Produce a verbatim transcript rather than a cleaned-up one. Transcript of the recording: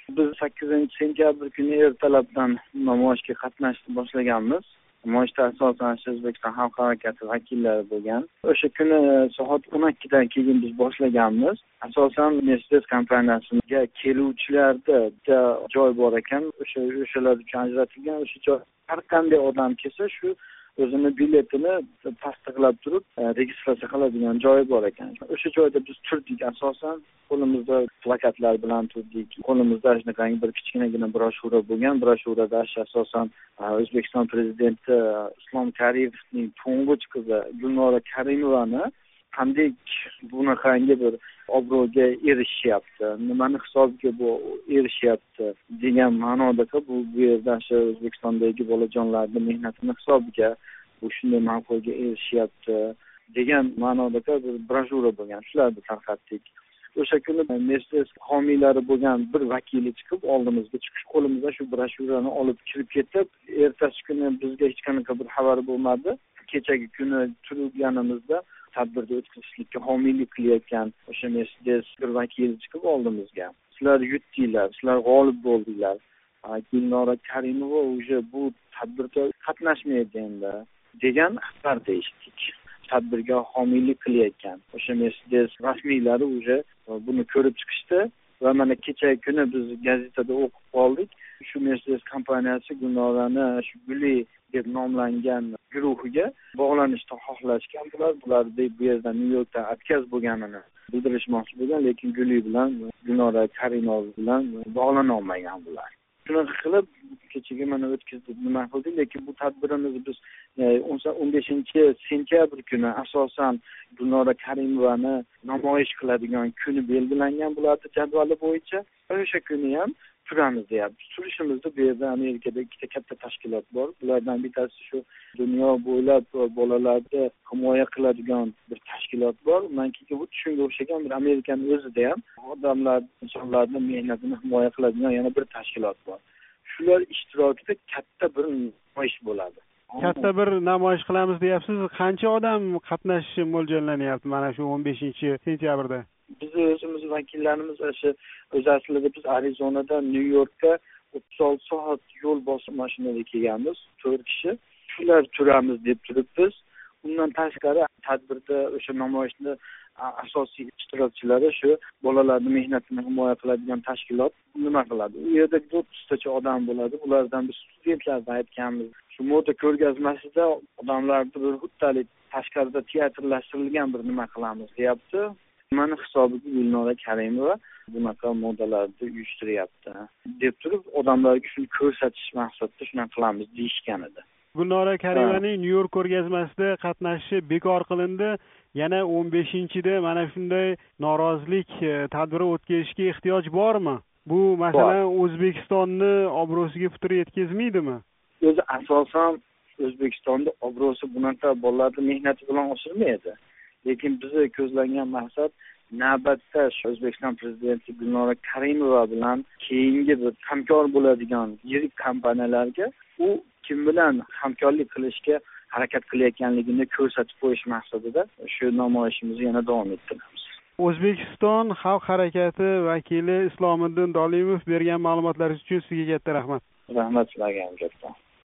Biz sakkizinchi sentyabr kuni ertalabdan namoyishga qatnashni boshlaganmiz. Namoyishda asosan O'zbekiston Xalq harakati vakillari bo'lgan. O'sha kuni soat o'n ikkidan keyin biz boshlaganmiz. Asosan Mercedes kompaniyasiga keluvchilarda joy bor ekan, o'sha o'shalar uchun ajratilgan. O'sha joy har qanday odam kelsa shu o'zini biletini tasdiqlab turib registratsiya qiladigan joyi bor ekan. O'sha joyda biz turdik. Asosan qo'limizda plakatlar bilan turdik. Qo'limizda shunaqangi bir kichkinagina broshura bo'lgan. Broshurada asosan O'zbekiston prezidenti Islom Kariyevning to'ng'ich qizi Gulnora Karimovani qanday bunaqangi bir obro'ga erishyapti, nimani hisobiga bu erishyapti degan ma'noda bu bu yerda shu O'zbekistondagi bolajonlarning mehnatini hisobiga bu shunday ma'qulga erishyapti degan ma'noda bir broshura bo'lgan. Shularni tarqatdik. O'sha kuni Mercedes homiylari bo'lgan bir vakili chiqib oldimizga chiqish qo'limizda shu broshurani olib kirib ketib, ertasi kuni bizga hech qanaqa bir xabar bo'lmadi. Kechagi kuni turganimizda tadbirda o'tkazishlikka homiylik qilayotgan o'sha Mercedes bir vakili chiqib oldimizga. Sizlar yutdinglar, sizlar g'olib bo'ldinglar. Gulnora Karimova o'sha bu tadbirda qatnashmaydi endi degan xabarni eshitdik. Tadbirga homiylik qilayotgan o'sha Mercedes rasmiylari o'sha buni ko'rib chiqishdi va mana kechagi kuni biz gazetada o'qib qoldik. Shu Mercedes kompaniyasi Gulnorani shu Guli deb nomlangan guruhiga bog'lanishni xohlashgan. Bular bular bu yerdan Nyu-Yorkda отказ bo'lganini bildirishmoqchi bo'lgan, lekin Guli bilan Gulnora Karimova bilan bog'lana olmagan bular. Shunaqa qilib kechaga mana o'tkazdik, nima qildik, lekin bu tadbirimizni biz o'n beshinchi sentyabr kuni asosan Gulnora Karimovani namoyish qiladigan kuni belgilangan bo'ladi jadvali bo'yicha. O'sha kuni ham turamiz deyapti. Turishimizda bu yerda Amerikada ikkita katta tashkilot bor. Bulardan bittasi shu dunyo bo'ylab bolalarni himoya qiladigan bir tashkilot bor. Menki bu shunga o'xshagan bir Amerikaning o'zida ham odamlar, insonlarning mehnatini himoya qiladigan yana bir tashkilot bor. Shular ishtirokida katta bir namoyish bo'ladi. Katta bir namoyish qilamiz deyapsiz. Qancha odam qatnashishi mo'ljallanyapti mana shu o'n beshinchi sentyabrda? Biz o'zimiz vakillarimiz o'sha o'z aslida biz Arizonadan Nyu-Yorkka o'ttiz olti soat yo'l bosib mashinada kelganmiz, to'rt kishi. Shular turamiz deb turibmiz. Undan tashqari tadbirda o'sha namoyishni asosiy ishtirokchilari shu bolalarning mehnatini himoya qiladigan tashkilot nima qiladi? U yerda o'ttiztacha odam bo'ladi. Ulardan biz studentlarga aytganmiz. Shu moda ko'rgazmasida odamlarni bir xuddalik tashqarida teatrlashtirilgan bir nima qilamiz deyapti. Mana hisobiga Gulnora Karimova bunaqa modalarni uyushtiryapti deb turib odamlarga shuni ko'rsatish maqsadida shuni qilamiz deyishgan edi. Gulnora Karimaning Nyu-York ko'rgazmasida qatnashishi bekor qilindi. Yana o'n beshinchida mana shunday norozilik tadbiri o'tkazishga ehtiyoj bormi? Bu masalan O'zbekistonni obro'siga putur yetkazmaydimi? O'zi asosan O'zbekistonda obro'si bunaqa bolalarning mehnati bilan oshirmaydi. Lekin bizni ko'zlangan maqsad navbatda O'zbekiston prezidenti Gulnora Karimova bilan keyingi bir hamkor bo'ladigan yirik kompaniyalarga u kim bilan hamkorlik qilishga harakat qilayotganligini ko'rsatib qo'yish maqsadida shu namoyishimizni yana davom ettiramiz. O'zbekiston Xalq harakati vakili Islomiddin Dolimov bergan ma'lumotlar uchun sizga katta rahmat. Rahmat sizlarga ham katta.